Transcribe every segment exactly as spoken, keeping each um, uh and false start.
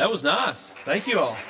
That was nice. Thank you all.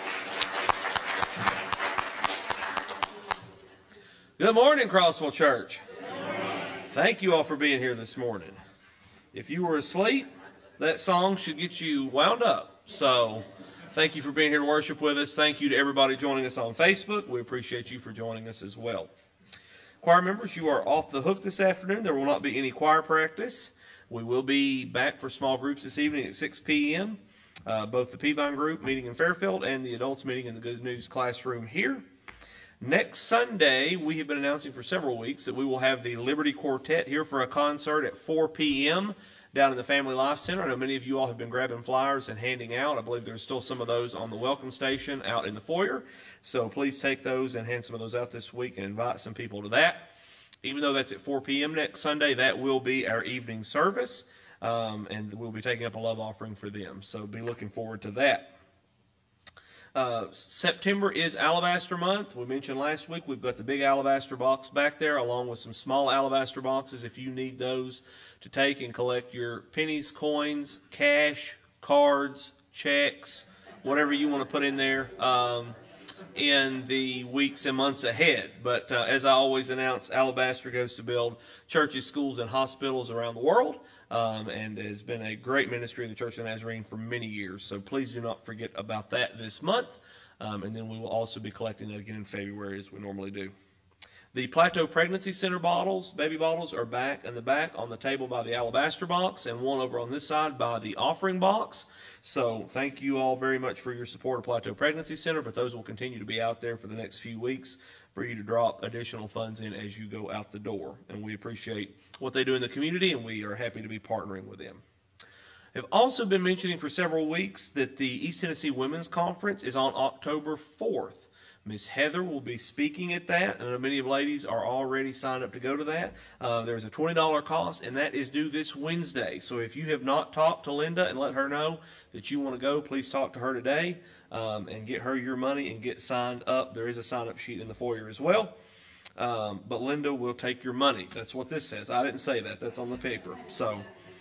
Good morning, Crossville Church. Thank you all for being here this morning. If you were asleep, that song should get you wound up. So thank you for being here to worship with us. Thank you to everybody joining us on Facebook. We appreciate you for joining us as well. Choir members, you are off the hook this afternoon. There will not be any choir practice. We will be back for small groups this evening at six p.m. Uh, both the Peavine group meeting in Fairfield and the adults meeting in the Good News classroom here. Next Sunday, we have been announcing for several weeks that we will have the Liberty Quartet here for a concert at four p.m. down in the Family Life Center. I know many of you all have been grabbing flyers and handing out. I believe there's still some of those on the welcome station out in the foyer. So please take those and hand some of those out this week and invite some people to that. Even though that's at four p.m. next Sunday, that will be our evening service, um, and we'll be taking up a love offering for them. So be looking forward to that. Uh, September is Alabaster Month. We mentioned last week we've got the big alabaster box back there along with some small alabaster boxes if you need those to take and collect your pennies, coins, cash, cards, checks, whatever you want to put in there. Um, in the weeks and months ahead. But uh, as I always announce, Alabaster goes to build churches, schools, and hospitals around the world, um, and has been a great ministry of the Church of the Nazarene for many years. So please do not forget about that this month, um, and then we will also be collecting that again in February as we normally do. The Plateau Pregnancy Center bottles, baby bottles, are back in the back on the table by the alabaster box, and one over on this side by the offering box. So thank you all very much for your support of Plateau Pregnancy Center, but those will continue to be out there for the next few weeks for you to drop additional funds in as you go out the door. And we appreciate what they do in the community, and we are happy to be partnering with them. I've also been mentioning for several weeks that the East Tennessee Women's Conference is on October fourth. Miss Heather will be speaking at that, and many of ladies are already signed up to go to that. Uh, there's a twenty dollars cost, and that is due this Wednesday. So if you have not talked to Linda and let her know that you want to go, please talk to her today um, and get her your money and get signed up. There is a sign-up sheet in the foyer as well. Um, but Linda will take your money. That's what this says. I didn't say that. That's on the paper. So...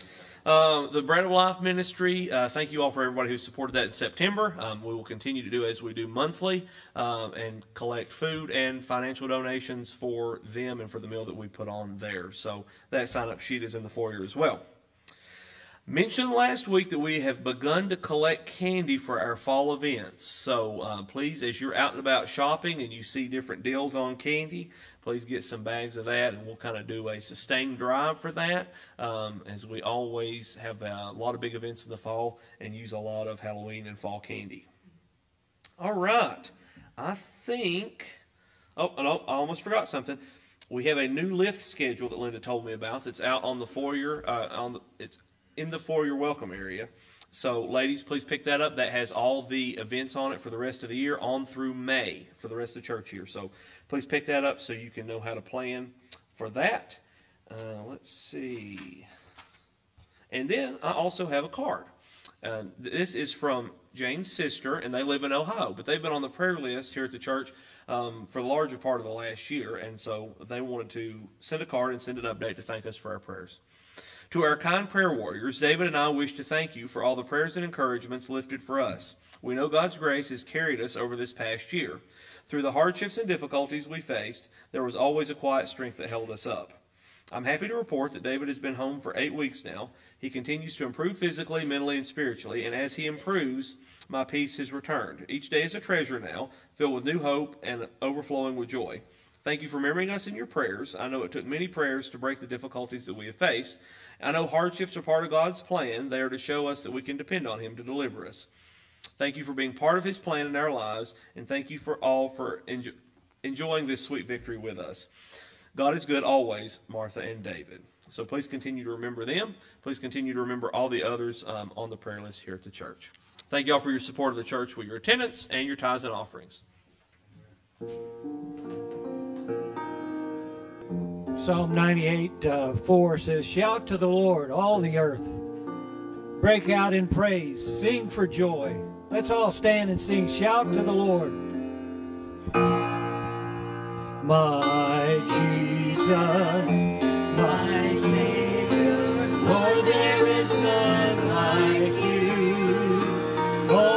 Uh, the Bread of Life Ministry, uh, thank you all for everybody who supported that in September. Um, we will continue to do as we do monthly um, and collect food and financial donations for them and for the meal that we put on there. So that sign-up sheet is in the foyer as well. Mentioned last week that we have begun to collect candy for our fall events. So uh, please, as you're out and about shopping and you see different deals on candy, please get some bags of that, and we'll kind of do a sustained drive for that, um, as we always have a lot of big events in the fall and use a lot of Halloween and fall candy. All right. I think, oh, no, I almost forgot something. We have a new lift schedule that Linda told me about that's out on the foyer, uh, on the, it's in the foyer welcome area. So, ladies, please pick that up. That has all the events on it for the rest of the year, on through May for the rest of the church year. So, please pick that up so you can know how to plan for that. Uh, let's see. And then I also have a card. Uh, this is from Jane's sister, and they live in Ohio. But they've been on the prayer list here at the church um, for the larger part of the last year. And so they wanted to send a card and send an update to thank us for our prayers. To our kind prayer warriors, David and I wish to thank you for all the prayers and encouragements lifted for us. We know God's grace has carried us over this past year. Through the hardships and difficulties we faced, there was always a quiet strength that held us up. I'm happy to report that David has been home for eight weeks now. He continues to improve physically, mentally, and spiritually, and as he improves, my peace has returned. Each day is a treasure now, filled with new hope and overflowing with joy. Thank you for remembering us in your prayers. I know it took many prayers to break the difficulties that we have faced. I know hardships are part of God's plan. They are to show us that we can depend on Him to deliver us. Thank you for being part of His plan in our lives, and thank you for all for enjo- enjoying this sweet victory with us. God is good always, Martha and David. So please continue to remember them. Please continue to remember all the others um, on the prayer list here at the church. Thank you all for your support of the church with your attendance and your tithes and offerings. Psalm ninety-eight, uh, four says, "Shout to the Lord, all the earth. Break out in praise. Sing for joy." Let's all stand and sing. Shout to the Lord. My Jesus, my Savior, Lord, there is none like you. Oh,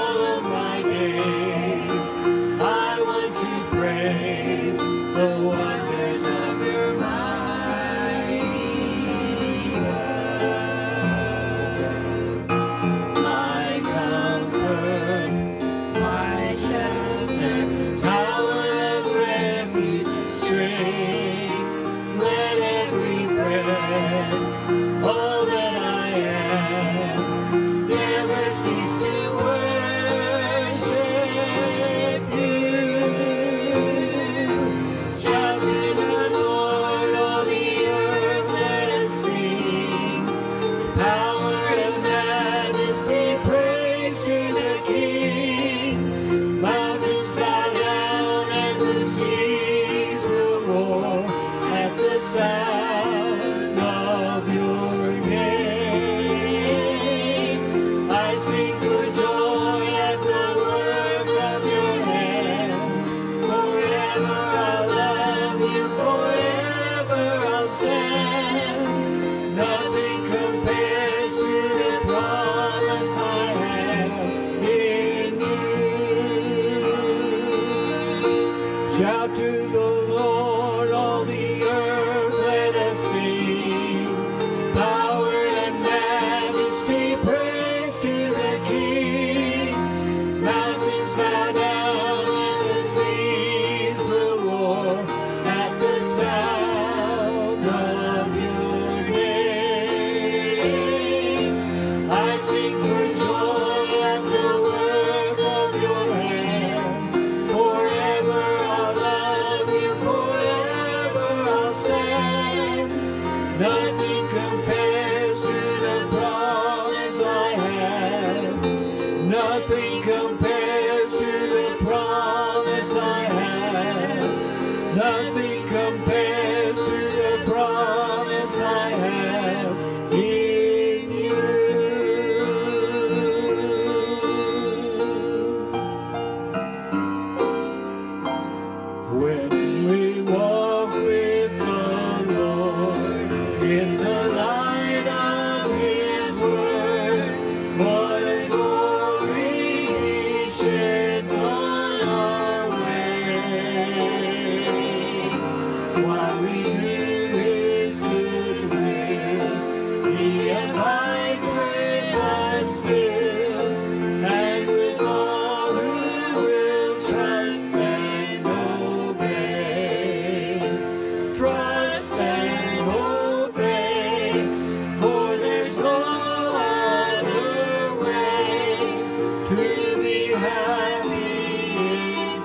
Shout to the Lord, all the earth, let us sing. Power and majesty, praise to the King. Mountains bow down and the seas will roar at the sound of your name. I sing for joy at the work of your hands. Forever I'll love you, forever I'll stand. Nothing compares to the promise I have. Nothing compares to the promise I have. Nothing compares to the promise I have in you. When we walk with the Lord in the light of His word, what a glory He sheds on our way. While we do His good will, He abides with us still, and with all who will trust and obey. Trust and obey, for there's no other way to be happy in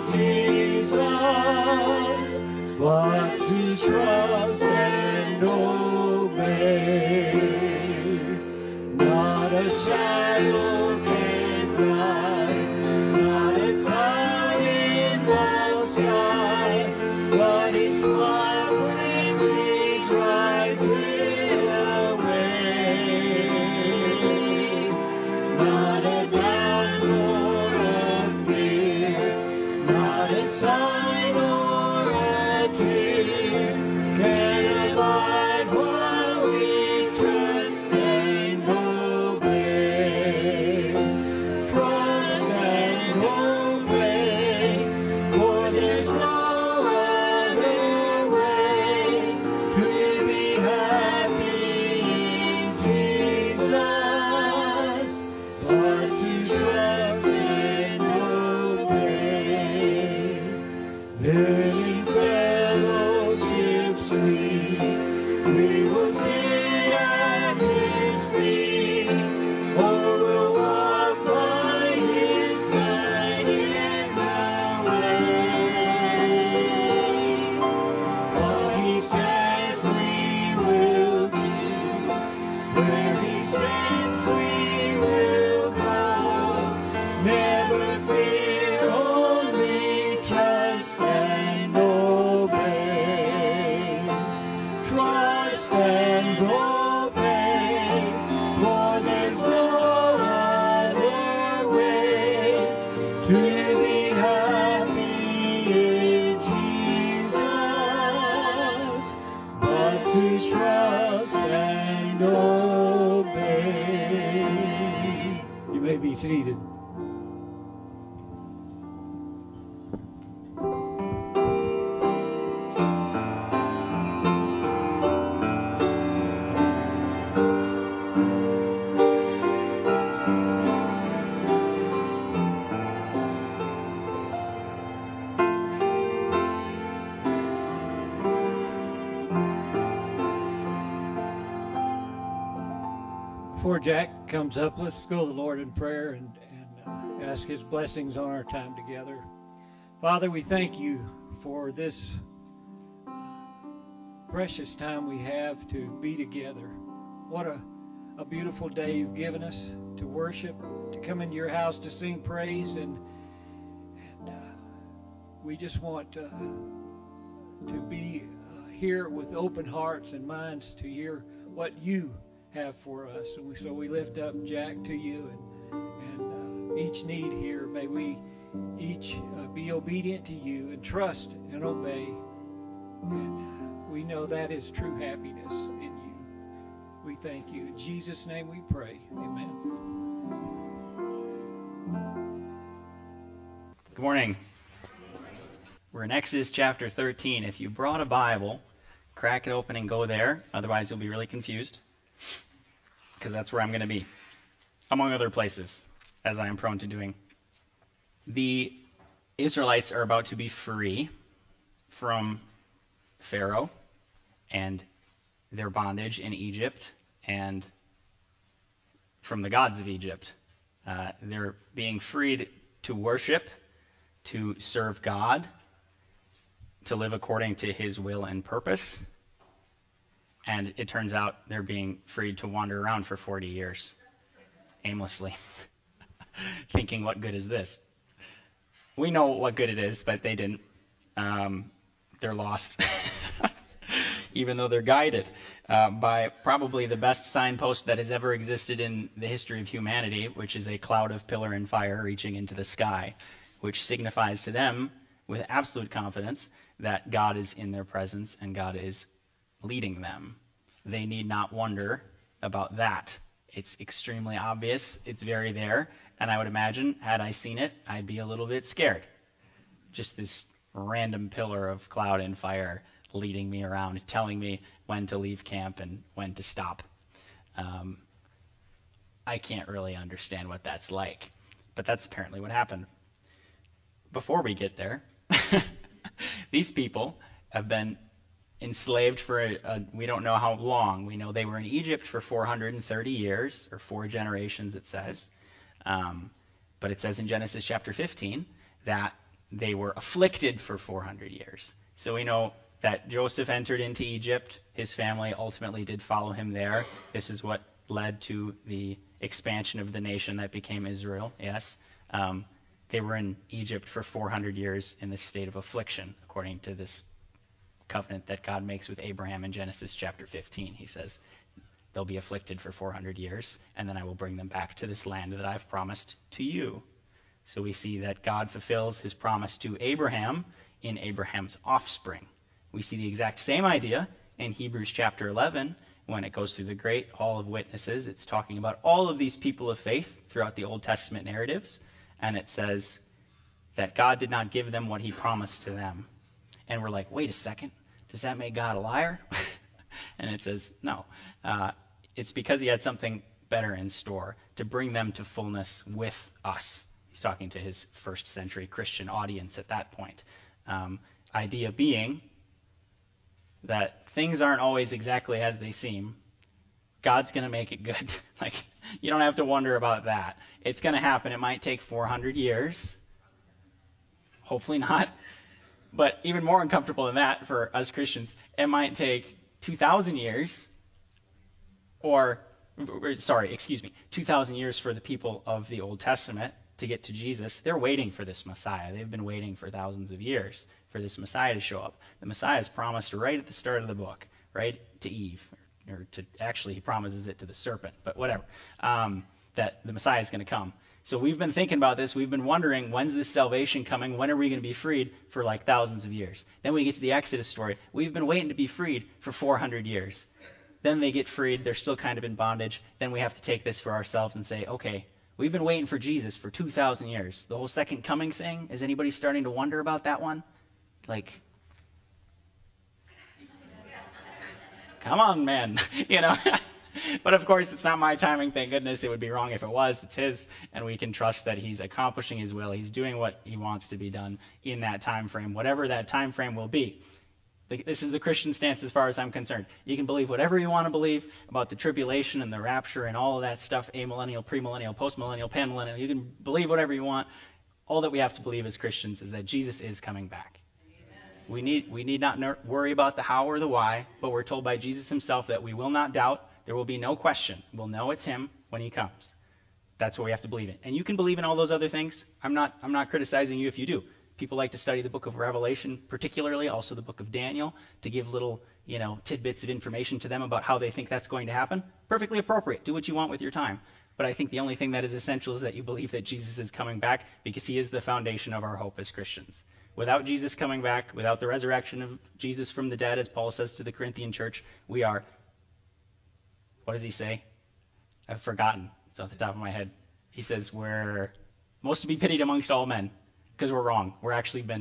Jesus, but to trust and obey. Not a shadow can rise, not a cloud in the sky, but His smile quickly drives it away. Not a doubt nor a fear, not a sign or a tear can abide while we trust and obey. Trust and obey, for there's no other way to be happy in Jesus, but to trust and obey. Then in fellowship sweet, we will sit at His feet, or we'll walk by His side in the way. All He says we will do, where He sends we will go. Never fear, only trust and obey. Trust and obey, for there's no other way to be happy in Jesus, but to trust and obey. You may be seated. Before Jack comes up, let's go to the Lord in prayer and, and uh, ask His blessings on our time together. Father, we thank You for this precious time we have to be together. What a, a beautiful day You've given us to worship, to come into Your house to sing praise, and, and uh, we just want uh, to be uh, here with open hearts and minds to hear what You have for us. And we, so we lift up Jack to You, and, and uh, each need here, may we each uh, be obedient to You and trust and obey. And uh, we know that is true happiness in You. We thank You. In Jesus' name we pray. Amen. Good morning. We're in Exodus chapter thirteen. If you brought a Bible, crack it open and go there. Otherwise, you'll be really confused, because that's where I'm going to be, among other places, as I am prone to doing. The Israelites are about to be free from Pharaoh and their bondage in Egypt and from the gods of Egypt. Uh, they're being freed to worship, to serve God, to live according to his will and purpose. And it turns out they're being freed to wander around for forty years aimlessly, thinking, what good is this? We know what good it is, but they didn't. Um, they're lost, even though they're guided uh, by probably the best signpost that has ever existed in the history of humanity, which is a cloud of pillar and fire reaching into the sky, which signifies to them with absolute confidence that God is in their presence and God is leading them. They need not wonder about that. It's extremely obvious. It's very there. And I would imagine, had I seen it, I'd be a little bit scared. Just this random pillar of cloud and fire leading me around, telling me when to leave camp and when to stop. Um, I can't really understand what that's like. But that's apparently what happened. Before we get there, these people have been enslaved for a, a, we don't know how long. We know they were in Egypt for four hundred thirty years, or four generations, it says. Um, but it says in Genesis chapter fifteen that they were afflicted for four hundred years. So we know that Joseph entered into Egypt. His family ultimately did follow him there. This is what led to the expansion of the nation that became Israel, yes. Um, they were in Egypt for four hundred years in this state of affliction, according to this covenant that God makes with Abraham in Genesis chapter fifteen. He says, they'll be afflicted for four hundred years, and then I will bring them back to this land that I've promised to you. So we see that God fulfills his promise to Abraham in Abraham's offspring. We see the exact same idea in Hebrews chapter eleven when it goes through the great hall of witnesses. It's talking about all of these people of faith throughout the Old Testament narratives, and it says that God did not give them what he promised to them. And we're like, wait a second, does that make God a liar? And it says, no. Uh, it's because he had something better in store to bring them to fullness with us. He's talking to his first century Christian audience at that point. Um, idea being that things aren't always exactly as they seem. God's going to make it good. Like, you don't have to wonder about that. It's going to happen. It might take four hundred years. Hopefully not. But even more uncomfortable than that for us Christians, it might take two thousand years, or, or, sorry, excuse me, two thousand years for the people of the Old Testament to get to Jesus. They're waiting for this Messiah. They've been waiting for thousands of years for this Messiah to show up. The Messiah is promised right at the start of the book, right to Eve, or, or to, actually he promises it to the serpent, but whatever, um, that the Messiah is going to come. So we've been thinking about this. We've been wondering, when's this salvation coming? When are we going to be freed? For like thousands of years. Then we get to the Exodus story. We've been waiting to be freed for four hundred years. Then they get freed. They're still kind of in bondage. Then we have to take this for ourselves and say, okay, we've been waiting for Jesus for two thousand years. The whole second coming thing, is anybody starting to wonder about that one? Like, come on, man. You know. But of course, it's not my timing, thank goodness. It would be wrong if it was. It's his, and we can trust that he's accomplishing his will. He's doing what he wants to be done in that time frame, whatever that time frame will be. This is the Christian stance as far as I'm concerned. You can believe whatever you want to believe about the tribulation and the rapture and all of that stuff, amillennial, premillennial, postmillennial, panmillennial. You can believe whatever you want. All that we have to believe as Christians is that Jesus is coming back. We need, we need not worry about the how or the why, but we're told by Jesus himself that we will not doubt. There will be no question. We'll know it's him when he comes. That's what we have to believe in. And you can believe in all those other things. I'm not I'm not criticizing you if you do. People like to study the book of Revelation, particularly, also the book of Daniel, to give little, you know, tidbits of information to them about how they think that's going to happen. Perfectly appropriate. Do what you want with your time. But I think the only thing that is essential is that you believe that Jesus is coming back, because he is the foundation of our hope as Christians. Without Jesus coming back, without the resurrection of Jesus from the dead, as Paul says to the Corinthian church, we are... What does he say? I've forgotten. It's off the top of my head. He says we're most to be pitied amongst all men, because we're wrong. We're actually been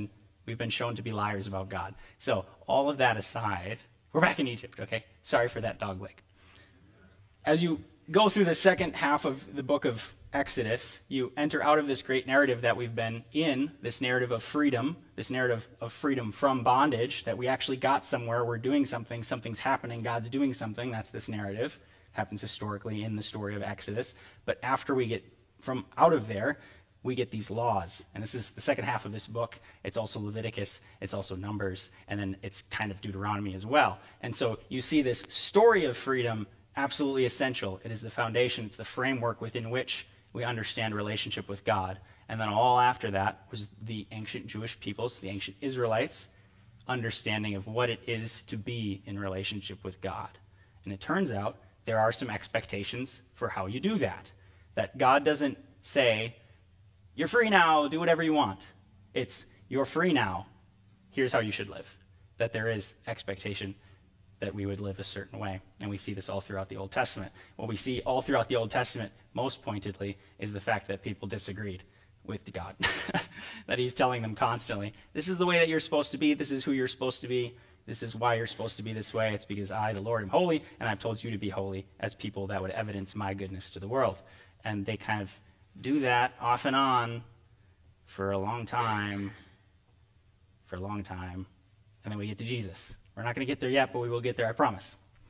We've been shown to be liars about God. So all of that aside, we're back in Egypt, okay? Sorry for that dog leg. As you go through the second half of the book of Exodus, you enter out of this great narrative that we've been in, this narrative of freedom, this narrative of freedom from bondage, that we actually got somewhere, we're doing something, something's happening, God's doing something. That's this narrative. It happens historically in the story of Exodus. But after we get from out of there, we get these laws. And this is the second half of this book. It's also Leviticus, it's also Numbers, and then it's kind of Deuteronomy as well. And so you see this story of freedom absolutely essential. It is the foundation, it's the framework within which we understand relationship with God. And then all after that was the ancient Jewish peoples, the ancient Israelites, understanding of what it is to be in relationship with God. And it turns out there are some expectations for how you do that. That God doesn't say, you're free now, do whatever you want. It's, you're free now, here's how you should live. That there is expectation that we would live a certain way. And we see this all throughout the Old Testament. What we see all throughout the Old Testament, most pointedly, is the fact that people disagreed with God. That he's telling them constantly, this is the way that you're supposed to be, this is who you're supposed to be, this is why you're supposed to be this way. It's because I, the Lord, am holy, and I've told you to be holy as people that would evidence my goodness to the world. And they kind of do that off and on for a long time, for a long time, and then we get to Jesus. We're not going to get there yet, but we will get there, I promise.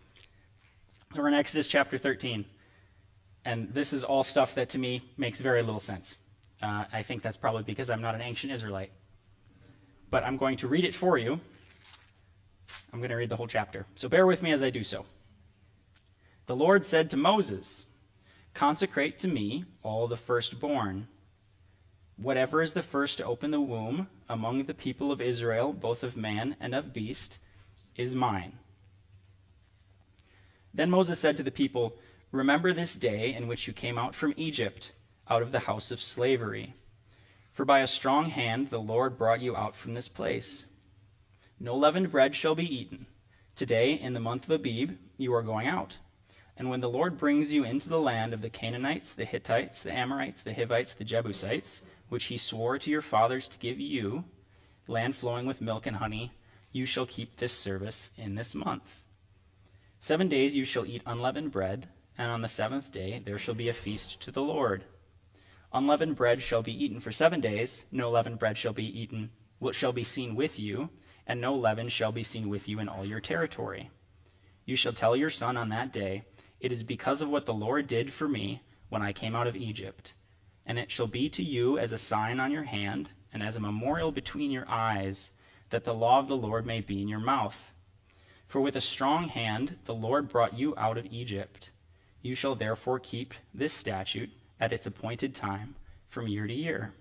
So we're in Exodus chapter thirteen, and this is all stuff that to me makes very little sense. Uh, I think that's probably because I'm not an ancient Israelite. But I'm going to read it for you. I'm going to read the whole chapter. So bear with me as I do so. The Lord said to Moses, consecrate to me all the firstborn. Whatever is the first to open the womb among the people of Israel, both of man and of beast, is mine. Then Moses said to the people, remember this day in which you came out from Egypt, out of the house of slavery. For by a strong hand the Lord brought you out from this place. No leavened bread shall be eaten. Today, in the month of Abib, you are going out. And when the Lord brings you into the land of the Canaanites, the Hittites, the Amorites, the Hivites, the Jebusites, which he swore to your fathers to give you, land flowing with milk and honey, you shall keep this service in this month. Seven days you shall eat unleavened bread, and on the seventh day there shall be a feast to the Lord. Unleavened bread shall be eaten for seven days, no leavened bread shall be eaten, what shall be seen with you, and no leaven shall be seen with you in all your territory. You shall tell your son on that day, it is because of what the Lord did for me when I came out of Egypt. And it shall be to you as a sign on your hand, and as a memorial between your eyes, that the law of the Lord may be in your mouth. For with a strong hand the Lord brought you out of Egypt. You shall therefore keep this statute at its appointed time from year to year.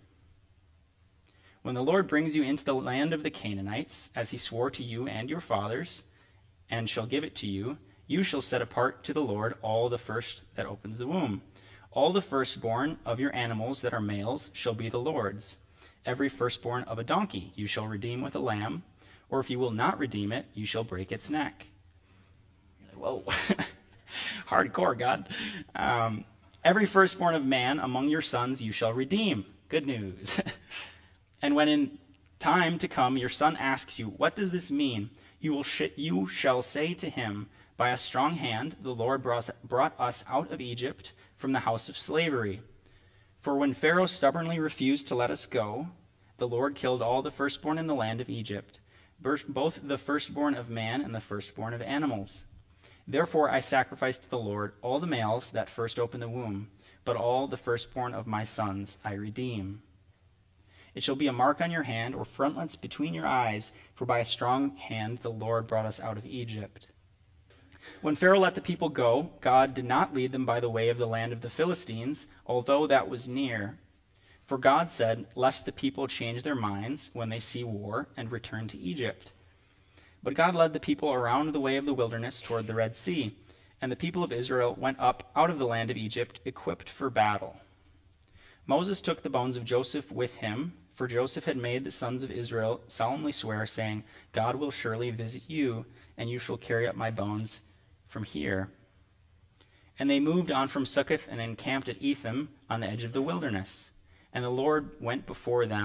When the Lord brings you into the land of the Canaanites, as he swore to you and your fathers, and shall give it to you, you shall set apart to the Lord all the first that opens the womb. All the firstborn of your animals that are males shall be the Lord's. Every firstborn of a donkey you shall redeem with a lamb, or if you will not redeem it, you shall break its neck. Whoa. Hardcore, God. Um, every firstborn of man among your sons you shall redeem. Good news. And when in time to come your son asks you, what does this mean? You will sh- you shall say to him, by a strong hand the Lord brought us out of Egypt from the house of slavery. For when Pharaoh stubbornly refused to let us go, the Lord killed all the firstborn in the land of Egypt, both the firstborn of man and the firstborn of animals. Therefore I sacrifice to the Lord all the males that first open the womb, but all the firstborn of my sons I redeem. It shall be a mark on your hand or frontlets between your eyes, for by a strong hand the Lord brought us out of Egypt. When Pharaoh let the people go, God did not lead them by the way of the land of the Philistines, although that was near. For God said, lest the people change their minds when they see war and return to Egypt. But God led the people around the way of the wilderness toward the Red Sea, and the people of Israel went up out of the land of Egypt, equipped for battle. Moses took the bones of Joseph with him, for Joseph had made the sons of Israel solemnly swear, saying, God will surely visit you, and you shall carry up my bones from here. And they moved on from Succoth and encamped at Etham on the edge of the wilderness. And the Lord went before them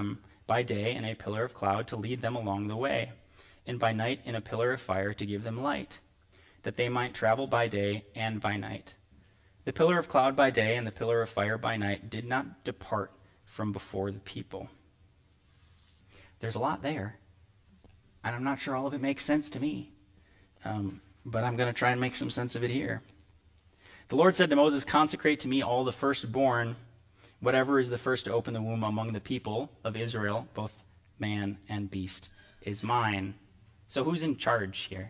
by day in a pillar of cloud to lead them along the way, and by night in a pillar of fire to give them light, that they might travel by day and by night. The pillar of cloud by day and the pillar of fire by night did not depart from before the people. There's a lot there, and I'm not sure all of it makes sense to me, um, but I'm going to try and make some sense of it here. The Lord said to Moses, "Consecrate to me all the firstborn, whatever is the first to open the womb among the people of Israel, both man and beast, is mine." So who's in charge here?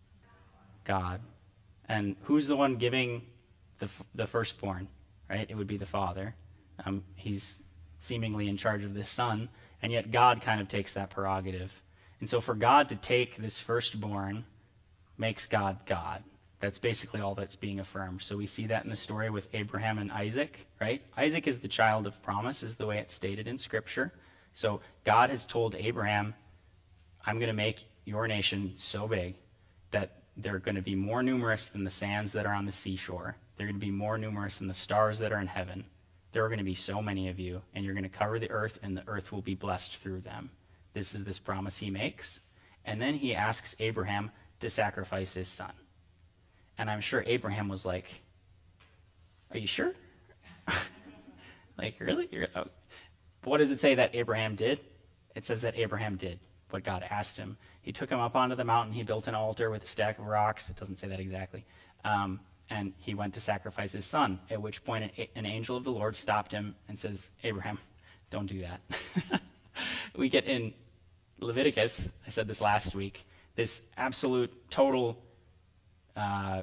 God. And who's the one giving the the firstborn? Right? It would be the father. Um, he's seemingly in charge of this son, and yet God kind of takes that prerogative. And so for God to take this firstborn makes God God. That's basically all that's being affirmed. So we see that in the story with Abraham and Isaac, right? Isaac is the child of promise, is the way it's stated in Scripture. So God has told Abraham, I'm going to make your nation so big that they're going to be more numerous than the sands that are on the seashore. They're going to be more numerous than the stars that are in heaven. There are going to be so many of you, and you're going to cover the earth, and the earth will be blessed through them. This is this promise he makes. And then he asks Abraham to sacrifice his son. And I'm sure Abraham was like, are you sure? Like, really? You're, oh. But what does it say that Abraham did? It says that Abraham did what God asked him. He took him up onto the mountain. He built an altar with a stack of rocks. It doesn't say that exactly. Um, and he went to sacrifice his son, at which point an, an angel of the Lord stopped him and says, Abraham, don't do that. We get in Leviticus, I said this last week, this absolute, total, uh,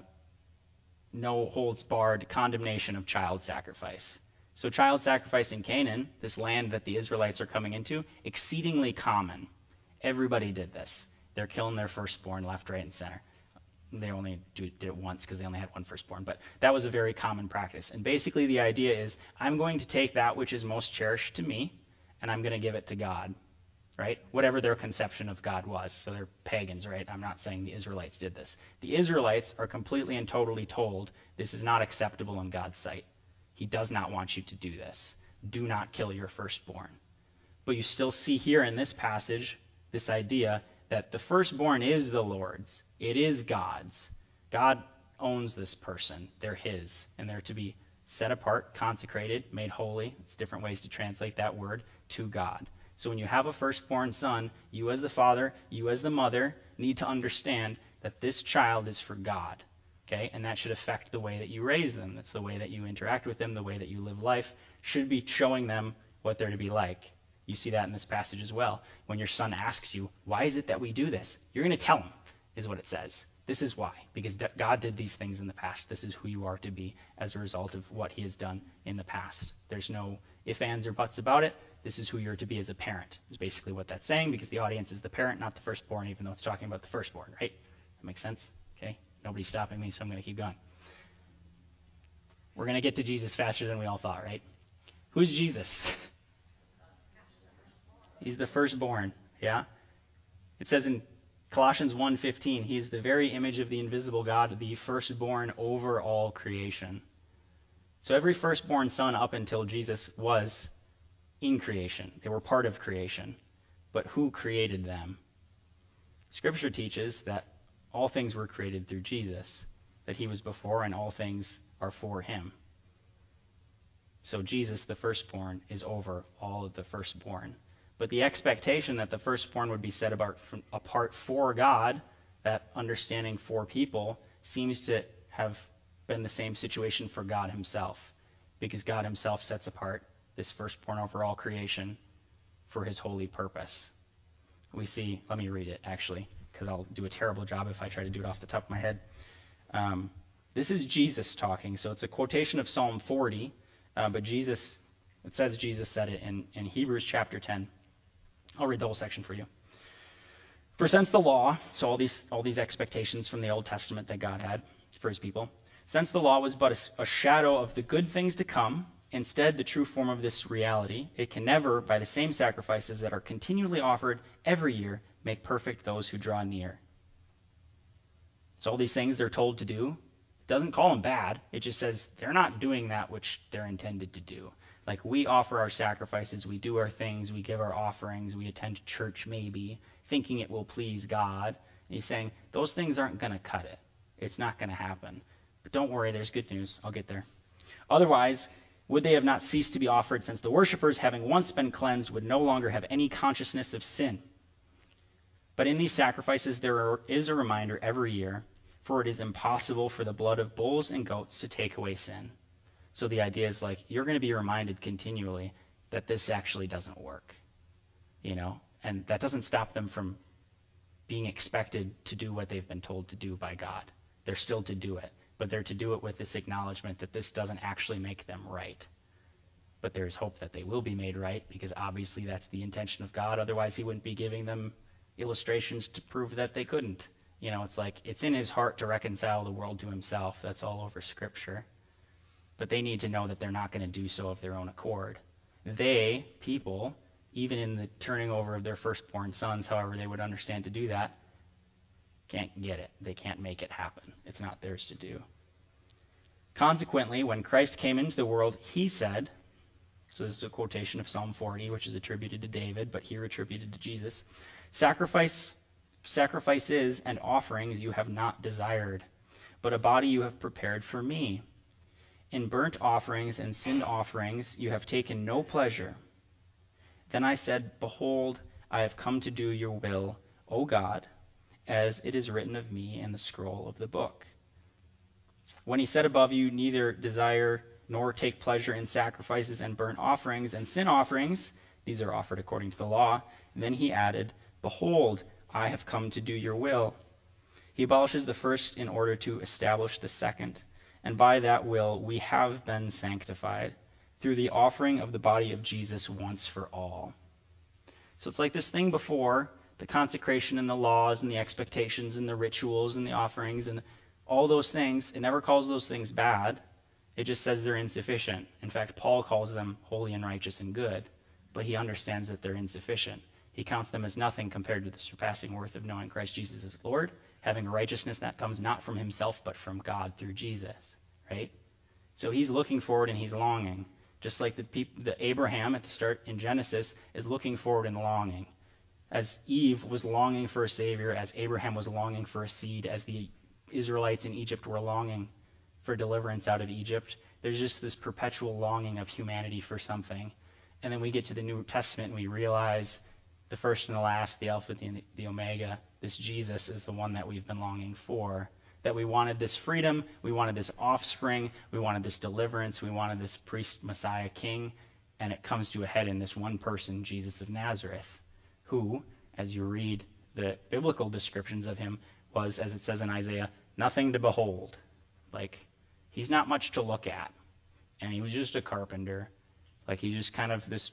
no holds barred condemnation of child sacrifice. So child sacrifice in Canaan, this land that the Israelites are coming into, exceedingly common. Everybody did this. They're killing their firstborn left, right, and center. They only do, did it once because they only had one firstborn, but that was a very common practice. And basically the idea is, I'm going to take that which is most cherished to me, and I'm going to give it to God, right? Whatever their conception of God was. So they're pagans, right? I'm not saying the Israelites did this. The Israelites are completely and totally told this is not acceptable in God's sight. He does not want you to do this. Do not kill your firstborn. But you still see here in this passage this idea that the firstborn is the Lord's. It is God's. God owns this person. They're his. And they're to be set apart, consecrated, made holy. It's different ways to translate that word, to God. So when you have a firstborn son, you as the father, you as the mother, need to understand that this child is for God. Okay? And that should affect the way that you raise them. That's the way that you interact with them, the way that you live life. Should be showing them what they're to be like. You see that in this passage as well. When your son asks you, why is it that we do this? You're going to tell him, is what it says. This is why. Because God did these things in the past. This is who you are to be as a result of what he has done in the past. There's no ifs, ands, or buts about it. This is who you're to be as a parent, is basically what that's saying, because the audience is the parent, not the firstborn, even though it's talking about the firstborn, right? That makes sense? Okay? Nobody's stopping me, so I'm going to keep going. We're going to get to Jesus faster than we all thought, right? Who's Jesus? He's the firstborn, yeah? It says in Colossians one fifteen, he's the very image of the invisible God, the firstborn over all creation. So every firstborn son up until Jesus was in creation. They were part of creation. But who created them? Scripture teaches that all things were created through Jesus, that he was before and all things are for him. So Jesus, the firstborn, is over all of the firstborn. But the expectation that the firstborn would be set apart, from, apart for God, that understanding for people, seems to have been the same situation for God himself, because God himself sets apart this firstborn over all creation for his holy purpose. We see, let me read it actually, because I'll do a terrible job if I try to do it off the top of my head. Um, this is Jesus talking, so it's a quotation of Psalm forty, uh, but Jesus, it says Jesus said it in, in Hebrews chapter ten. I'll read the whole section for you. For since the law, so all these all these expectations from the Old Testament that God had for his people, since the law was but a, a shadow of the good things to come, instead the true form of this reality, it can never, by the same sacrifices that are continually offered every year, make perfect those who draw near. So all these things they're told to do, it doesn't call them bad. It just says they're not doing that which they're intended to do. Like, we offer our sacrifices, we do our things, we give our offerings, we attend church maybe, thinking it will please God. And he's saying, those things aren't going to cut it. It's not going to happen. But don't worry, there's good news. I'll get there. Otherwise, would they have not ceased to be offered, since the worshippers, having once been cleansed, would no longer have any consciousness of sin? But in these sacrifices there is a reminder every year, for it is impossible for the blood of bulls and goats to take away sin. So the idea is like, you're going to be reminded continually that this actually doesn't work, you know, and that doesn't stop them from being expected to do what they've been told to do by God. They're still to do it, but they're to do it with this acknowledgement that this doesn't actually make them right. But there's hope that they will be made right, because obviously that's the intention of God. Otherwise, he wouldn't be giving them illustrations to prove that they couldn't. You know, it's like, it's in his heart to reconcile the world to himself. That's all over Scripture. But they need to know that they're not going to do so of their own accord. They, people, even in the turning over of their firstborn sons, however they would understand to do that, can't get it. They can't make it happen. It's not theirs to do. Consequently, when Christ came into the world, he said, so this is a quotation of Psalm forty, which is attributed to David, but here attributed to Jesus, Sacrifice, sacrifices and offerings you have not desired, but a body you have prepared for me. In burnt offerings and sin offerings you have taken no pleasure. Then I said, Behold, I have come to do your will, O God, as it is written of me in the scroll of the book. When he said above, you neither desire nor take pleasure in sacrifices and burnt offerings and sin offerings, these are offered according to the law, and then he added, Behold, I have come to do your will. He abolishes the first in order to establish the second, and by that will we have been sanctified through the offering of the body of Jesus once for all. So it's like this thing before, the consecration and the laws and the expectations and the rituals and the offerings and all those things. It never calls those things bad. It just says they're insufficient. In fact, Paul calls them holy and righteous and good, but he understands that they're insufficient. He counts them as nothing compared to the surpassing worth of knowing Christ Jesus as Lord, having a righteousness that comes not from himself but from God through Jesus, right? So he's looking forward and he's longing, just like the, peop- the Abraham at the start in Genesis is looking forward and longing. As Eve was longing for a Savior, as Abraham was longing for a seed, as the Israelites in Egypt were longing for deliverance out of Egypt, there's just this perpetual longing of humanity for something. And then we get to the New Testament and we realize the first and the last, the Alpha and the Omega, this Jesus is the one that we've been longing for. That we wanted this freedom, we wanted this offspring, we wanted this deliverance, we wanted this priest, Messiah, King, and it comes to a head in this one person, Jesus of Nazareth, who, as you read the biblical descriptions of him, was, as it says in Isaiah, nothing to behold. Like, he's not much to look at. And he was just a carpenter. Like, he's just kind of this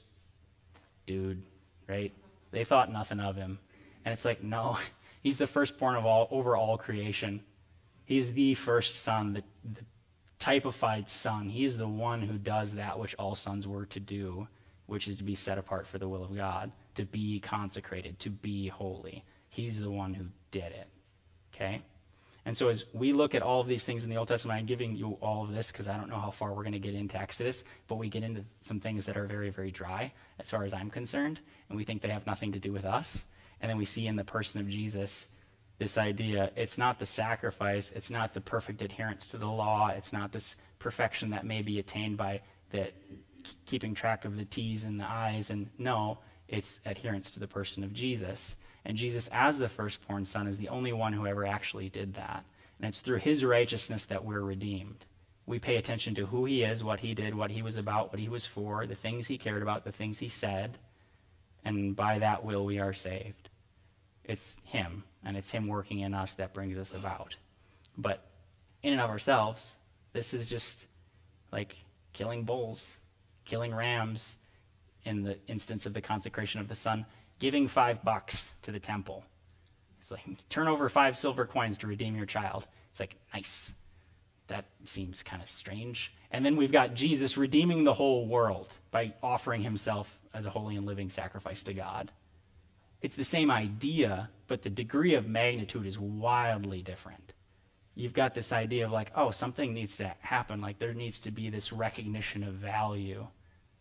dude, right? They thought nothing of him. And it's like, no, he's the firstborn of all over all creation. He's the first son, the, the typified son. He is the one who does that which all sons were to do, which is to be set apart for the will of God, to be consecrated, to be holy. He's the one who did it. Okay? And so as we look at all of these things in the Old Testament, I'm giving you all of this because I don't know how far we're going to get into Exodus, but we get into some things that are very, very dry as far as I'm concerned, and we think they have nothing to do with us. And then we see in the person of Jesus this idea, it's not the sacrifice, it's not the perfect adherence to the law, it's not this perfection that may be attained by the keeping track of the T's and the I's, and no, it's adherence to the person of Jesus. And Jesus, as the firstborn son, is the only one who ever actually did that. And it's through his righteousness that we're redeemed. We pay attention to who he is, what he did, what he was about, what he was for, the things he cared about, the things he said, and by that will we are saved. It's him, and it's him working in us that brings us about. But in and of ourselves, this is just like killing bulls, killing rams in the instance of the consecration of the Son, giving five bucks to the temple. It's like, turn over five silver coins to redeem your child. It's like, nice. That seems kind of strange. And then we've got Jesus redeeming the whole world by offering himself as a holy and living sacrifice to God. It's the same idea, but the degree of magnitude is wildly different. You've got this idea of like, oh, something needs to happen. Like there needs to be this recognition of value.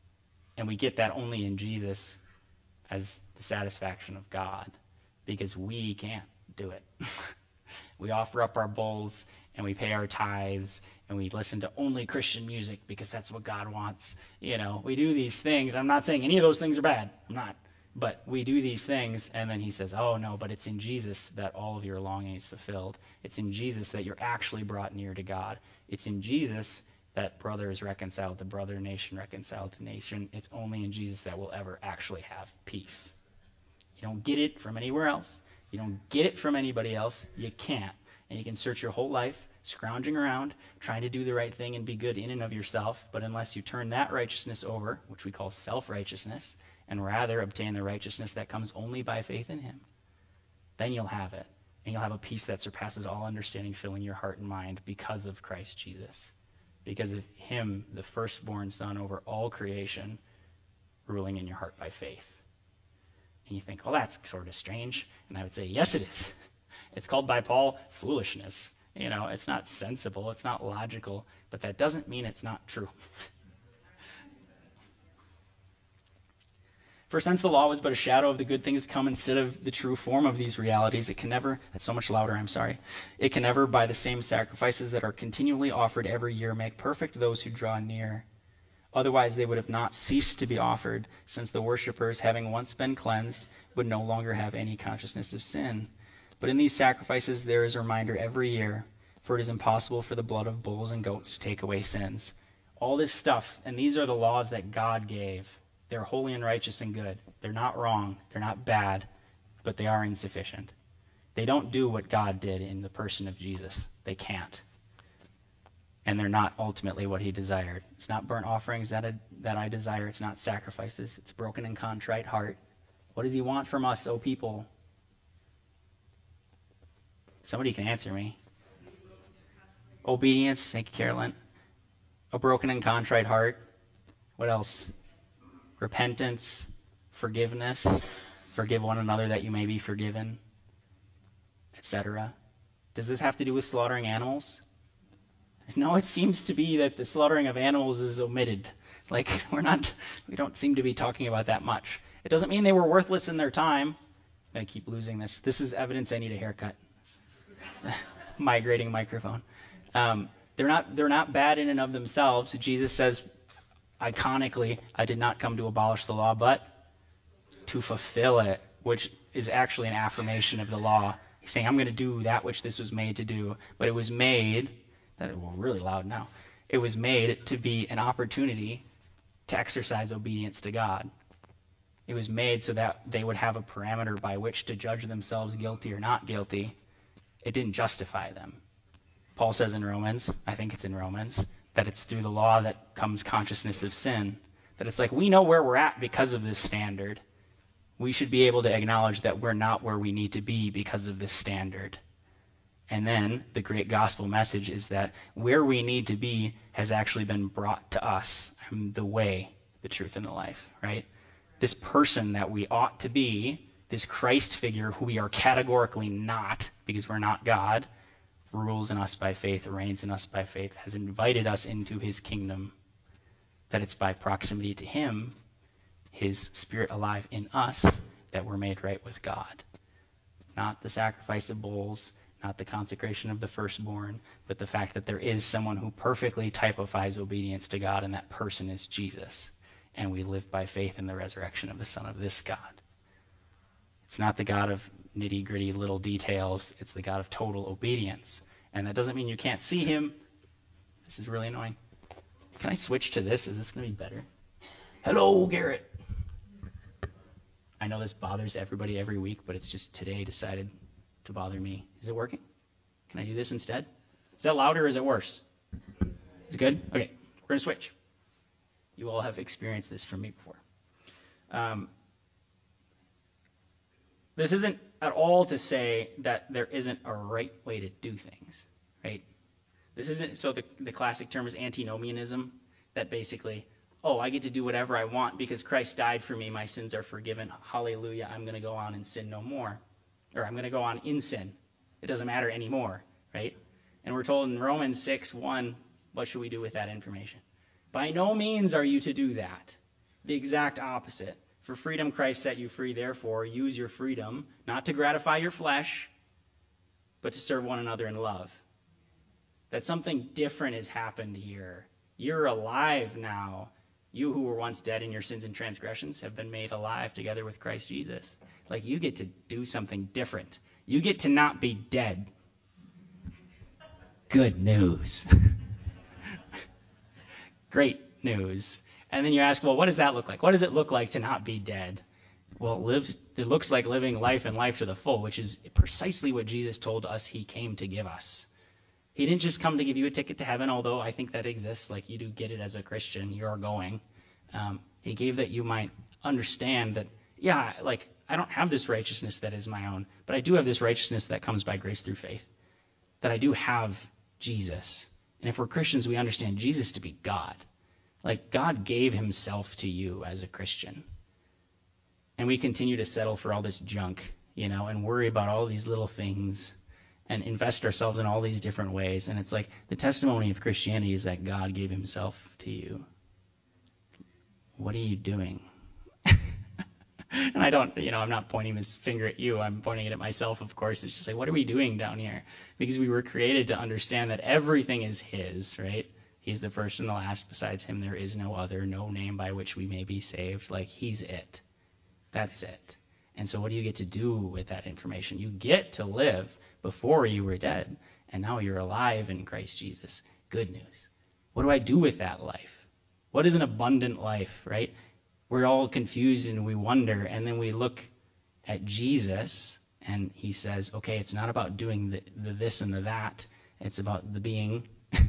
And we get that only in Jesus as the satisfaction of God, because we can't do it. We offer up our bowls, and we pay our tithes, and we listen to only Christian music because that's what God wants. You know, we do these things. I'm not saying any of those things are bad. I'm not. But we do these things, and then he says, oh, no, but it's in Jesus that all of your longing is fulfilled. It's in Jesus that you're actually brought near to God. It's in Jesus that brother is reconciled to brother, nation reconciled to nation. It's only in Jesus that we'll ever actually have peace. You don't get it from anywhere else. You don't get it from anybody else. You can't. And you can search your whole life, scrounging around, trying to do the right thing and be good in and of yourself. But unless you turn that righteousness over, which we call self-righteousness, and rather obtain the righteousness that comes only by faith in him, then you'll have it. And you'll have a peace that surpasses all understanding, filling your heart and mind because of Christ Jesus. Because of him, the firstborn son over all creation, ruling in your heart by faith. And you think, oh, that's sort of strange. And I would say, yes, it is. It's called by Paul foolishness. You know, it's not sensible, it's not logical, but that doesn't mean it's not true. For since the law was but a shadow of the good things to come instead of the true form of these realities, it can never, that's so much louder, I'm sorry, it can never, by the same sacrifices that are continually offered every year, make perfect those who draw near. Otherwise they would have not ceased to be offered, since the worshippers, having once been cleansed, would no longer have any consciousness of sin. But in these sacrifices there is a reminder every year, for it is impossible for the blood of bulls and goats to take away sins. All this stuff, and these are the laws that God gave. They're holy and righteous and good. They're not wrong. They're not bad, but they are insufficient. They don't do what God did in the person of Jesus. They can't. And they're not ultimately what he desired. It's not burnt offerings that I, that I desire. It's not sacrifices. It's broken and contrite heart. What does he want from us, O people? Somebody can answer me. Obedience. Thank you, Carolyn. A broken and contrite heart. What else? Repentance, forgiveness, forgive one another that you may be forgiven, et cetera. Does this have to do with slaughtering animals? No, it seems to be that the slaughtering of animals is omitted. Like, we're not, we don't seem to be talking about that much. It doesn't mean they were worthless in their time. I'm going to keep losing this. This is evidence I need a haircut. Migrating microphone. Um, they're not, they're not bad in and of themselves. Jesus says, iconically, I did not come to abolish the law, but to fulfill it, which is actually an affirmation of the law. He's saying, I'm going to do that which this was made to do. But it was made, that we're really loud now, it was made to be an opportunity to exercise obedience to God. It was made so that they would have a parameter by which to judge themselves guilty or not guilty. It didn't justify them. Paul says in Romans, I think it's in Romans, that it's through the law that comes consciousness of sin. That it's like we know where we're at because of this standard. We should be able to acknowledge that we're not where we need to be because of this standard. And then the great gospel message is that where we need to be has actually been brought to us. The way, the truth, and the life, right? This person that we ought to be, this Christ figure who we are categorically not because we're not God, rules in us by faith, reigns in us by faith, has invited us into his kingdom, that it's by proximity to him, his Spirit alive in us, that we're made right with God. Not the sacrifice of bulls, not the consecration of the firstborn, but the fact that there is someone who perfectly typifies obedience to God, and that person is Jesus. And we live by faith in the resurrection of the Son of this God. It's not the God of nitty-gritty little details. It's the God of total obedience. And that doesn't mean you can't see him. This is really annoying. Can I switch to this? Is this going to be better? Hello, Garrett. I know this bothers everybody every week, but it's just today decided to bother me. Is it working? Can I do this instead? Is that louder or is it worse? Is it good? Okay, we're going to switch. You all have experienced this from me before. Um, This isn't at all to say that there isn't a right way to do things, right? This isn't, so the, the classic term is antinomianism, that basically, oh, I get to do whatever I want because Christ died for me, my sins are forgiven, hallelujah, I'm going to go on and sin no more. Or I'm going to go on in sin. It doesn't matter anymore, right? And we're told in Romans six one, what should we do with that information? By no means are you to do that. The exact opposite. For freedom Christ set you free, therefore use your freedom not to gratify your flesh, but to serve one another in love. That something different has happened here. You're alive now. You who were once dead in your sins and transgressions have been made alive together with Christ Jesus. Like, you get to do something different. You get to not be dead. Good news. Great news. And then you ask, well, what does that look like? What does it look like to not be dead? Well, it, lives, it looks like living life and life to the full, which is precisely what Jesus told us he came to give us. He didn't just come to give you a ticket to heaven, although I think that exists. Like, you do get it as a Christian. You're going. Um, he gave that you might understand that, yeah, like, I don't have this righteousness that is my own, but I do have this righteousness that comes by grace through faith, that I do have Jesus. And if we're Christians, we understand Jesus to be God. Like, God gave himself to you as a Christian. And we continue to settle for all this junk, you know, and worry about all these little things and invest ourselves in all these different ways. And it's like the testimony of Christianity is that God gave himself to you. What are you doing? And I don't, you know, I'm not pointing this finger at you. I'm pointing it at myself, of course. It's just like, what are we doing down here? Because we were created to understand that everything is his, right? He's the first and the last. Besides him, there is no other, no name by which we may be saved. Like, he's it. That's it. And so what do you get to do with that information? You get to live before you were dead, and now you're alive in Christ Jesus. Good news. What do I do with that life? What is an abundant life, right? We're all confused and we wonder, and then we look at Jesus, and he says, okay, it's not about doing the, the this and the that. It's about the being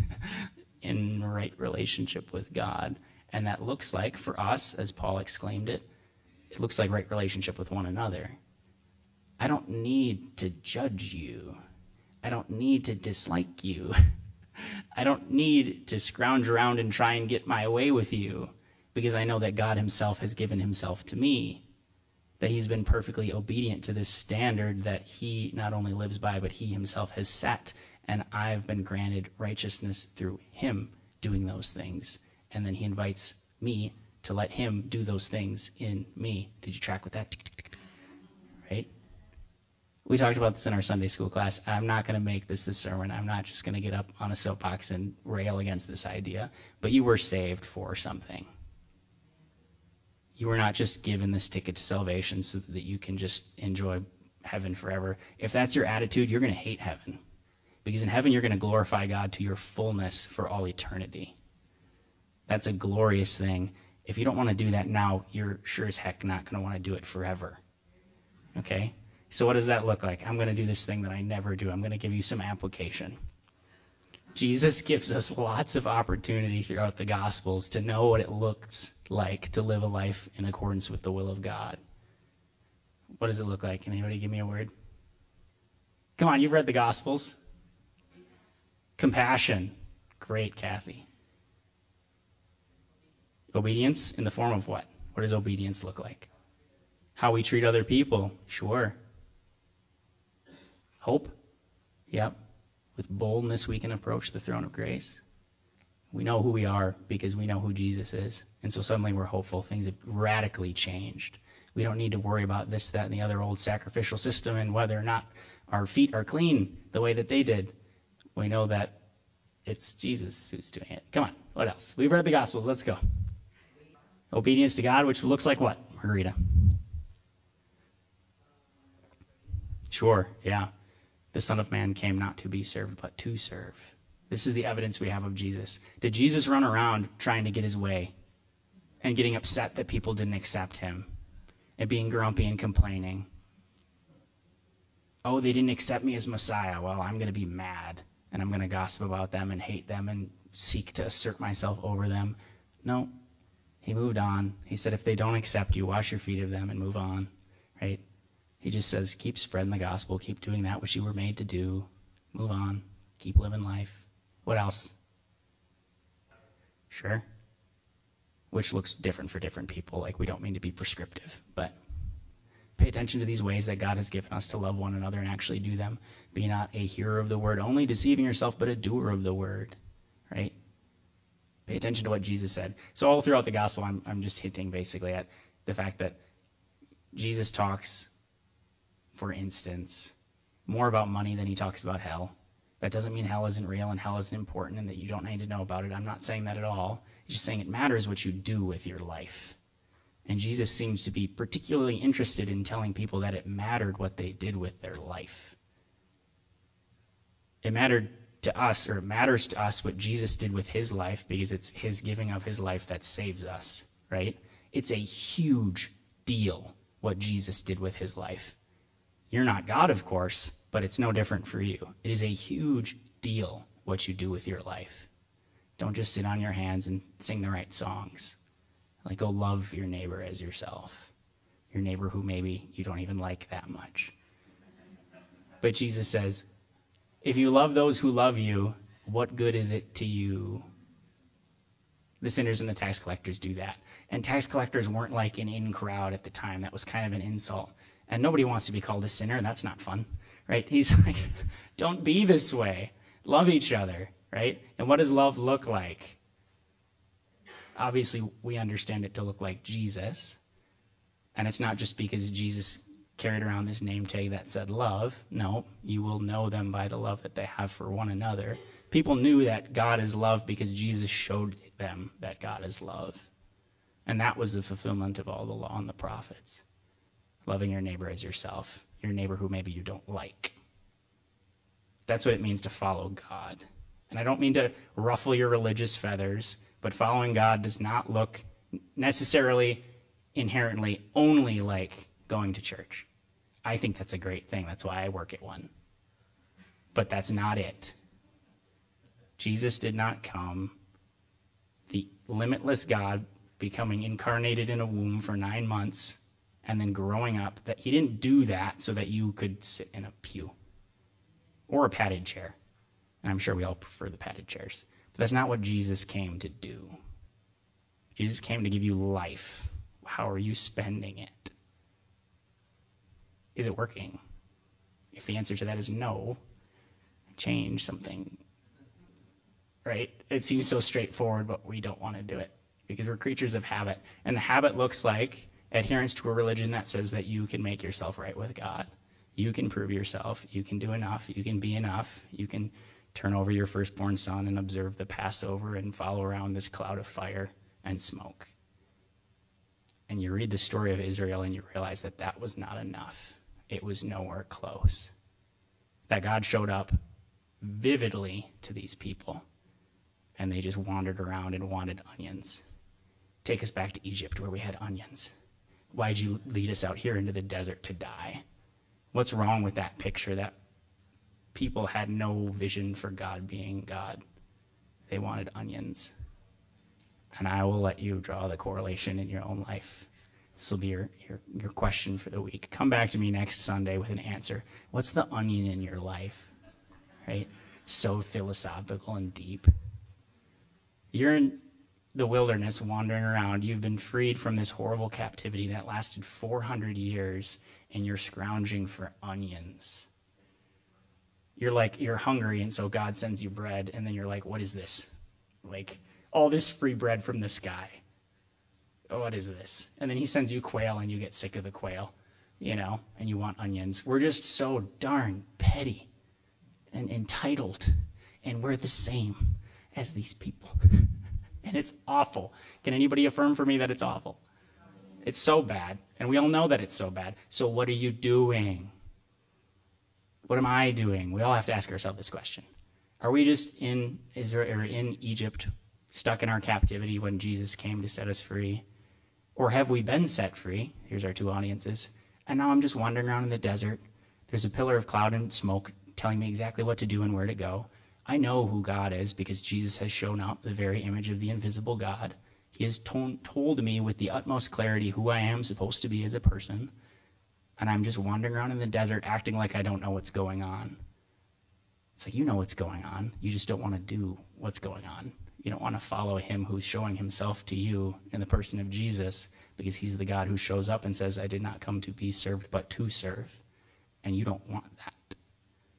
in right relationship with God. And that looks like, for us, as Paul exclaimed it, it looks like right relationship with one another. I don't need to judge you. I don't need to dislike you. I don't need to scrounge around and try and get my way with you, because I know that God himself has given himself to me, that he's been perfectly obedient to this standard that he not only lives by, but he himself has set, and I've been granted righteousness through him doing those things. And then he invites me to let him do those things in me. Did you track with that? Right? We talked about this in our Sunday school class. I'm not going to make this the sermon. I'm not just going to get up on a soapbox and rail against this idea. But you were saved for something. You were not just given this ticket to salvation so that you can just enjoy heaven forever. If that's your attitude, you're going to hate heaven. Because in heaven, you're going to glorify God to your fullness for all eternity. That's a glorious thing. If you don't want to do that now, you're sure as heck not going to want to do it forever. Okay? So what does that look like? I'm going to do this thing that I never do. I'm going to give you some application. Jesus gives us lots of opportunity throughout the Gospels to know what it looks like to live a life in accordance with the will of God. What does it look like? Can anybody give me a word? Come on, you've read the Gospels. Compassion. Great, Kathy. Obedience in the form of what? What does obedience look like? How we treat other people. Sure. Hope. Yep. With boldness we can approach the throne of grace. We know who we are because we know who Jesus is. And so suddenly we're hopeful. Things have radically changed. We don't need to worry about this, that, and the other old sacrificial system and whether or not our feet are clean the way that they did. We know that it's Jesus who's doing it. Come on, what else? We've read the Gospels. Let's go. Obedience to God, which looks like what, Margarita? Sure, yeah. The Son of Man came not to be served, but to serve. This is the evidence we have of Jesus. Did Jesus run around trying to get his way and getting upset that people didn't accept him and being grumpy and complaining? Oh, they didn't accept me as Messiah. Well, I'm going to be mad, and I'm going to gossip about them and hate them and seek to assert myself over them. No, he moved on. He said, if they don't accept you, wash your feet of them and move on, right? He just says, keep spreading the gospel, keep doing that which you were made to do, move on, keep living life. What else? Sure. Which looks different for different people. Like, we don't mean to be prescriptive, but pay attention to these ways that God has given us to love one another and actually do them. Be not a hearer of the word only, deceiving yourself, but a doer of the word, right? Pay attention to what Jesus said. So all throughout the gospel, I'm, I'm just hinting basically at the fact that Jesus talks, for instance, more about money than he talks about hell. That doesn't mean hell isn't real and hell isn't important and that you don't need to know about it. I'm not saying that at all. He's just saying it matters what you do with your life. And Jesus seems to be particularly interested in telling people that it mattered what they did with their life. It mattered to us, or it matters to us what Jesus did with his life because it's his giving of his life that saves us, right? It's a huge deal what Jesus did with his life. You're not God, of course, but it's no different for you. It is a huge deal what you do with your life. Don't just sit on your hands and sing the right songs. Like, go love your neighbor as yourself. Your neighbor who maybe you don't even like that much. But Jesus says, if you love those who love you, what good is it to you? The sinners and the tax collectors do that. And tax collectors weren't like an in crowd at the time. That was kind of an insult. And nobody wants to be called a sinner, and that's not fun, right? He's like, don't be this way. Love each other, right? And what does love look like? Obviously, we understand it to look like Jesus. And it's not just because Jesus carried around this name tag that said love. No, you will know them by the love that they have for one another. People knew that God is love because Jesus showed them that God is love. And that was the fulfillment of all the law and the prophets. Loving your neighbor as yourself, your neighbor who maybe you don't like. That's what it means to follow God. And I don't mean to ruffle your religious feathers, but following God does not look necessarily inherently only like going to church. I think that's a great thing. That's why I work at one. But that's not it. Jesus did not come, the limitless God becoming incarnated in a womb for nine months and then growing up, that he didn't do that so that you could sit in a pew or a padded chair. And I'm sure we all prefer the padded chairs. But that's not what Jesus came to do. Jesus came to give you life. How are you spending it? Is it working? If the answer to that is no, change something. Right? It seems so straightforward, but we don't want to do it because we're creatures of habit. And the habit looks like adherence to a religion that says that you can make yourself right with God. You can prove yourself. You can do enough. You can be enough. You can turn over your firstborn son and observe the Passover and follow around this cloud of fire and smoke. And you read the story of Israel and you realize that that was not enough. It was nowhere close. That God showed up vividly to these people and they just wandered around and wanted onions. Take us back to Egypt where we had onions. Why'd you lead us out here into the desert to die? What's wrong with that picture that people had no vision for God being God? They wanted onions. And I will let you draw the correlation in your own life. This will be your, your, your question for the week. Come back to me next Sunday with an answer. What's the onion in your life? Right? So philosophical and deep. You're in the wilderness wandering around. You've been freed from this horrible captivity that lasted four hundred years, and you're scrounging for onions. You're like, you're hungry, and so God sends you bread, and then you're like, what is this? Like, all this free bread from the sky. Oh, what is this? And then he sends you quail, and you get sick of the quail, you know, and you want onions. We're just so darn petty and entitled, and we're the same as these people. And it's awful. Can anybody affirm for me that it's awful? It's so bad, and we all know that it's so bad. So what are you doing? What am I doing? We all have to ask ourselves this question. Are we just in Israel or in Egypt, stuck in our captivity when Jesus came to set us free? Or have we been set free? Here's our two audiences. And now I'm just wandering around in the desert. There's a pillar of cloud and smoke telling me exactly what to do and where to go. I know who God is because Jesus has shown up, the very image of the invisible God. He has to- told me with the utmost clarity who I am supposed to be as a person. And I'm just wandering around in the desert acting like I don't know what's going on. It's like, you know what's going on. You just don't want to do what's going on. You don't want to follow him who's showing himself to you in the person of Jesus because he's the God who shows up and says, I did not come to be served, but to serve. And you don't want that.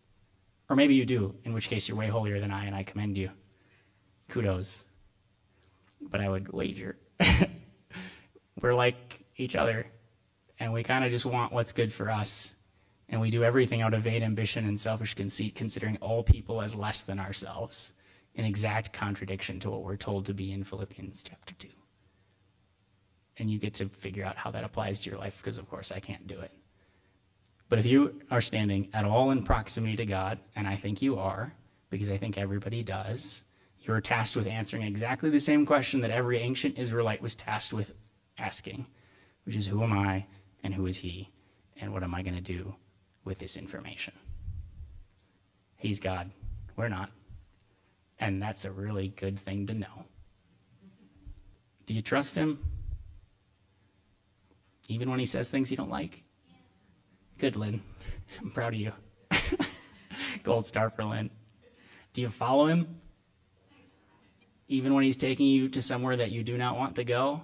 Or maybe you do, in which case you're way holier than I, and I commend you. Kudos. but I would wager we're like each other, and we kind of just want what's good for us, and we do everything out of vain ambition and selfish conceit, considering all people as less than ourselves, in exact contradiction to what we're told to be in Philippians chapter two. And you get to figure out how that applies to your life, because of course I can't do it. But if you are standing at all in proximity to God, and I think you are, because I think everybody does, you're tasked with answering exactly the same question that every ancient Israelite was tasked with asking, which is, who am I and who is he, and what am I going to do with this information? He's God. We're not. And that's a really good thing to know. Do you trust him? Even when he says things you don't like? Good, Lynn. I'm proud of you. Gold star for Lynn. Do you follow him? Even when he's taking you to somewhere that you do not want to go?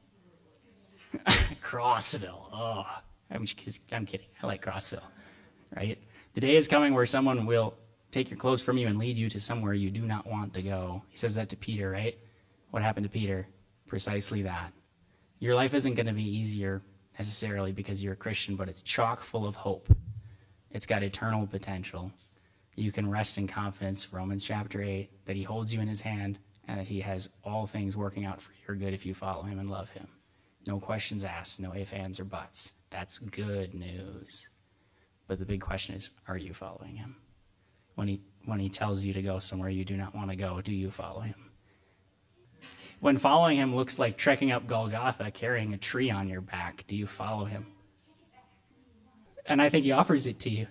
Crossville. Oh, I'm, I'm kidding. I like Crossville. Right? The day is coming where someone will take your clothes from you and lead you to somewhere you do not want to go. He says that to Peter, right? What happened to Peter? Precisely that. Your life isn't going to be easier necessarily because you're a Christian, but it's chock full of hope. It's got eternal potential. You can rest in confidence, Romans chapter eight, that he holds you in his hand and that he has all things working out for your good if you follow him and love him. No questions asked, no ifs, ands, or buts. That's good news. But the big question is, are you following him? When he when he tells you to go somewhere you do not want to go, do you follow him? When following him looks like trekking up Golgotha, carrying a tree on your back, do you follow him? And I think he offers it to you.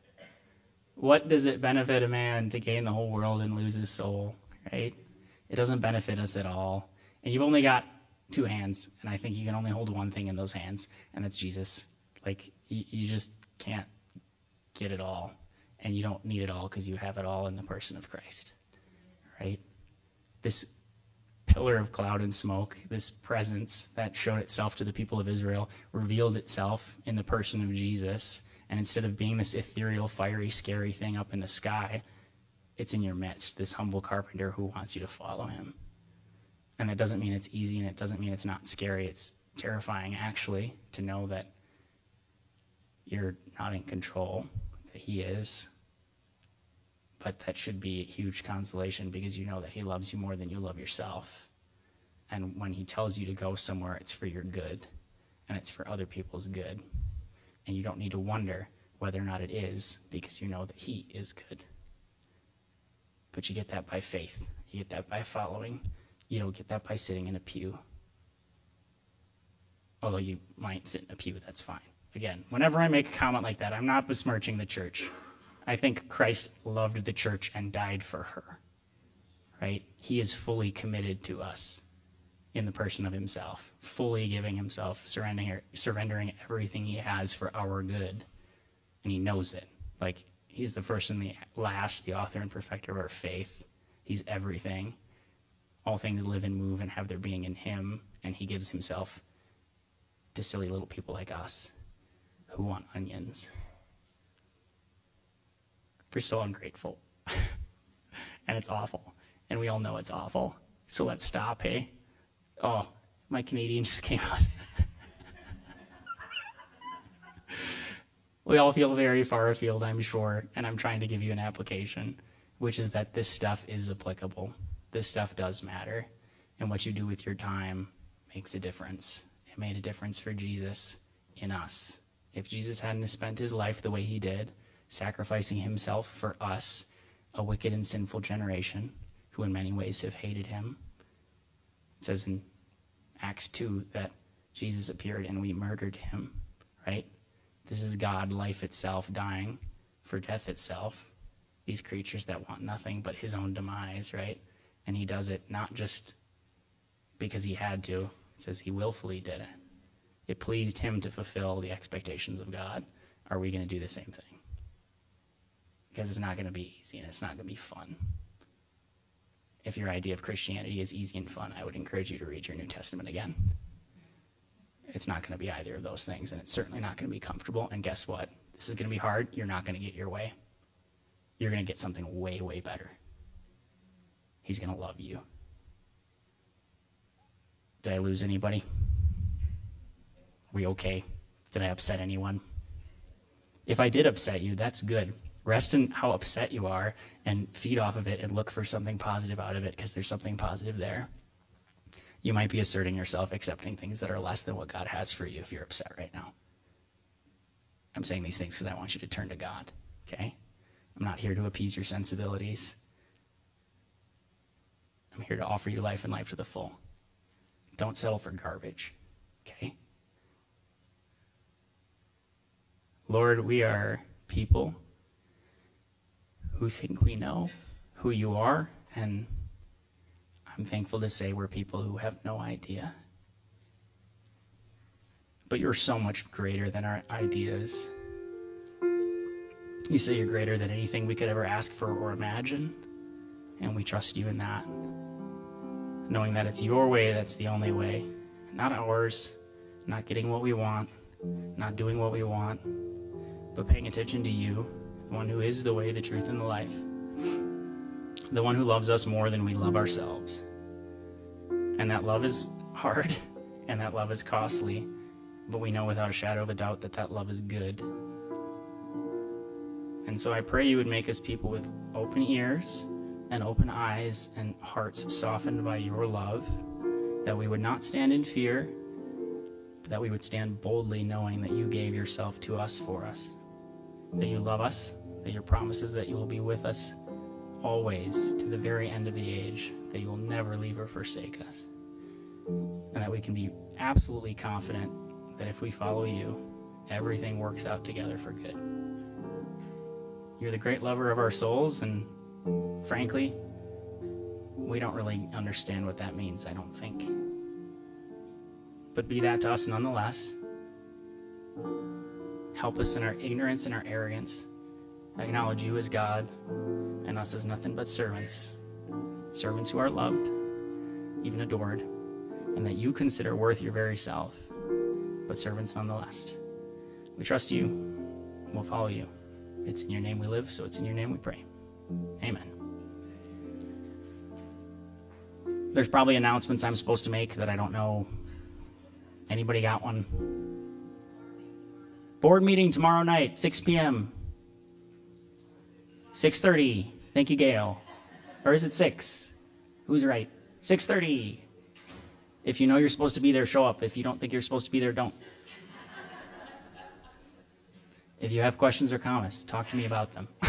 What does it benefit a man to gain the whole world and lose his soul, right? It doesn't benefit us at all. And you've only got two hands, and I think you can only hold one thing in those hands, and that's Jesus. Like, you, you just can't get it all, and you don't need it all because you have it all in the person of Christ, right? This pillar of cloud and smoke, this presence that showed itself to the people of Israel, revealed itself in the person of Jesus, and instead of being this ethereal, fiery, scary thing up in the sky, it's in your midst, this humble carpenter who wants you to follow him. And that doesn't mean it's easy, and it doesn't mean it's not scary. It's terrifying, actually, to know that you're not in control, that he is. But that should be a huge consolation because you know that he loves you more than you love yourself. And when he tells you to go somewhere, it's for your good, and it's for other people's good. And you don't need to wonder whether or not it is because you know that he is good. But you get that by faith. You get that by following. You don't get that by sitting in a pew. Although you might sit in a pew, that's fine. Again, whenever I make a comment like that, I'm not besmirching the church. I think Christ loved the church and died for her. Right? He is fully committed to us in the person of himself, fully giving himself, surrendering, surrendering everything he has for our good. And he knows it. Like, he's the first and the last, the author and perfecter of our faith. He's everything. All things live and move and have their being in him, and he gives himself to silly little people like us who want onions. We're so ungrateful. And it's awful. And we all know it's awful. So let's stop, hey? Oh, my Canadian just came out. We all feel very far afield, I'm sure, and I'm trying to give you an application, which is that this stuff is applicable. This stuff does matter, and what you do with your time makes a difference. It made a difference for Jesus in us. If Jesus hadn't spent his life the way he did, sacrificing himself for us, a wicked and sinful generation, who in many ways have hated him, it says in Acts two that Jesus appeared and we murdered him, right? This is God, life itself, dying for death itself. These creatures that want nothing but his own demise, right? And he does it not just because he had to. It says he willfully did it. It pleased him to fulfill the expectations of God. Are we going to do the same thing? Because it's not going to be easy and it's not going to be fun. If your idea of Christianity is easy and fun, I would encourage you to read your New Testament again. It's not going to be either of those things, and it's certainly not going to be comfortable. And guess what? This is going to be hard. You're not going to get your way. You're going to get something way, way better. He's going to love you. Did I lose anybody? We okay? Did I upset anyone? If I did upset you, that's good. Rest in how upset you are and feed off of it and look for something positive out of it, because there's something positive there. You might be asserting yourself, accepting things that are less than what God has for you if you're upset right now. I'm saying these things because I want you to turn to God, okay? I'm not here to appease your sensibilities. I'm here to offer you life and life to the full. Don't settle for garbage, okay? Lord, we are people who think we know who you are, and I'm thankful to say we're people who have no idea. But you're so much greater than our ideas. You say you're greater than anything we could ever ask for or imagine, and we trust you in that, knowing that it's your way that's the only way, not ours, not getting what we want, not doing what we want, but paying attention to you, the one who is the way, the truth, and the life, the one who loves us more than we love ourselves. And that love is hard, and that love is costly, but we know without a shadow of a doubt that that love is good. And so I pray you would make us people with open ears and open eyes and hearts softened by your love, that we would not stand in fear, but that we would stand boldly knowing that you gave yourself to us for us, that you love us, that your promise is that you will be with us always to the very end of the age, that you will never leave or forsake us, and that we can be absolutely confident that if we follow you, everything works out together for good. You're the great lover of our souls, and frankly, we don't really understand what that means, I don't think. But be that to us nonetheless. Help us in our ignorance and our arrogance. Acknowledge you as God and us as nothing but servants. Servants who are loved, even adored, and that you consider worth your very self, but servants nonetheless. We trust you. We'll follow you. It's in your name we live, so it's in your name we pray. Amen. There's probably announcements I'm supposed to make that I don't know. Anybody got one? Board meeting tomorrow night, six p.m. six thirty. Thank you, Gail. Or is it six? Who's right? six thirty. If you know you're supposed to be there, show up. If you don't think you're supposed to be there, don't. If you have questions or comments, talk to me about them.